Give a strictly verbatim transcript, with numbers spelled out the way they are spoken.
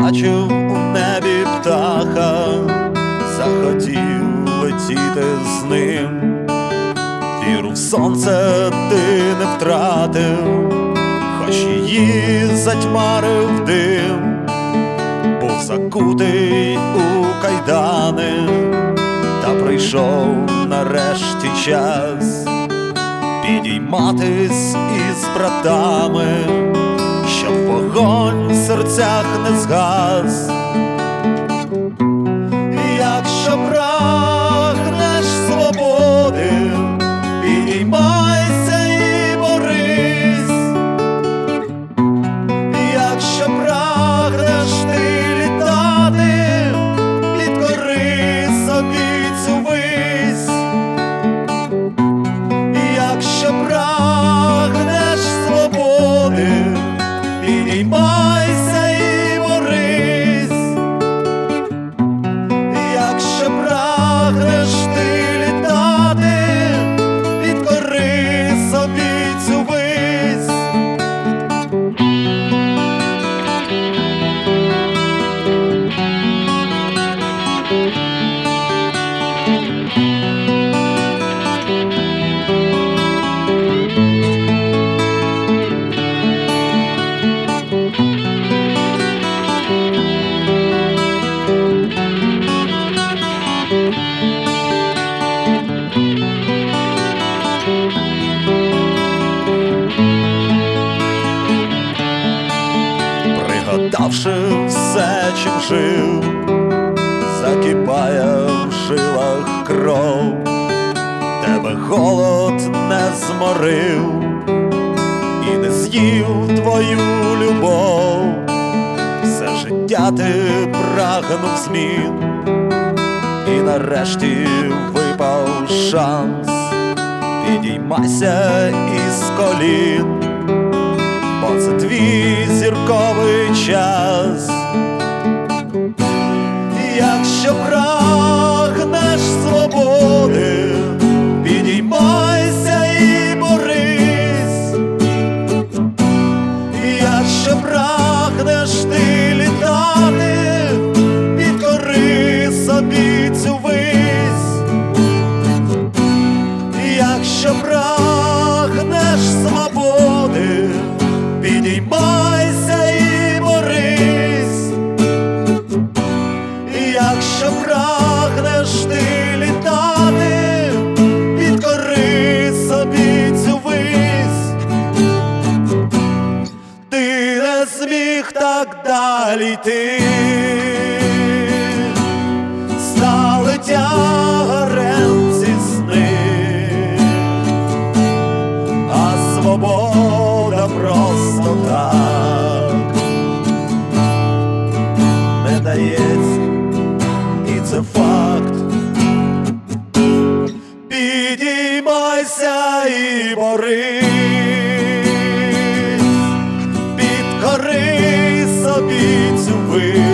побачив у небі птаха, захотів летіти з ним. Віру в сонце ти не втратив, хоч її затьмарив дим. Був закутий у кайдани, та прийшов нарешті час підійматись із братами, щоб вогонь в серцях не згас. Якщо прагнеш свободи, підіймайся і борись. Якщо прагнеш ти літати, підкори собі цю вись. Якщо прагнеш свободи, підіймайся і борись. Якщо прагнеш ти літати, підкори собі цю вись. Пригадавши все, чим жив, закипає в жилах кров. Тебе голод не зморив і не з'їв твою любов. Все життя ти прагнув змін, і нарешті випав шанс. Підіймайся із колін, бо це твій зірковий час. Якщо прагнеш свободи, підіймайся і борись. Якщо прагнеш ти літати, підкори собі цю вись. Якщо прагнеш свободи, підіймайся і борись. Якщо прагнеш ти літати, підкори собі цю вись. Ти не зміг так далі йти, стали тягарем ці сни, а свобода просто так не дається, і це факт. Підіймайся і борись, підкори собі цю вись.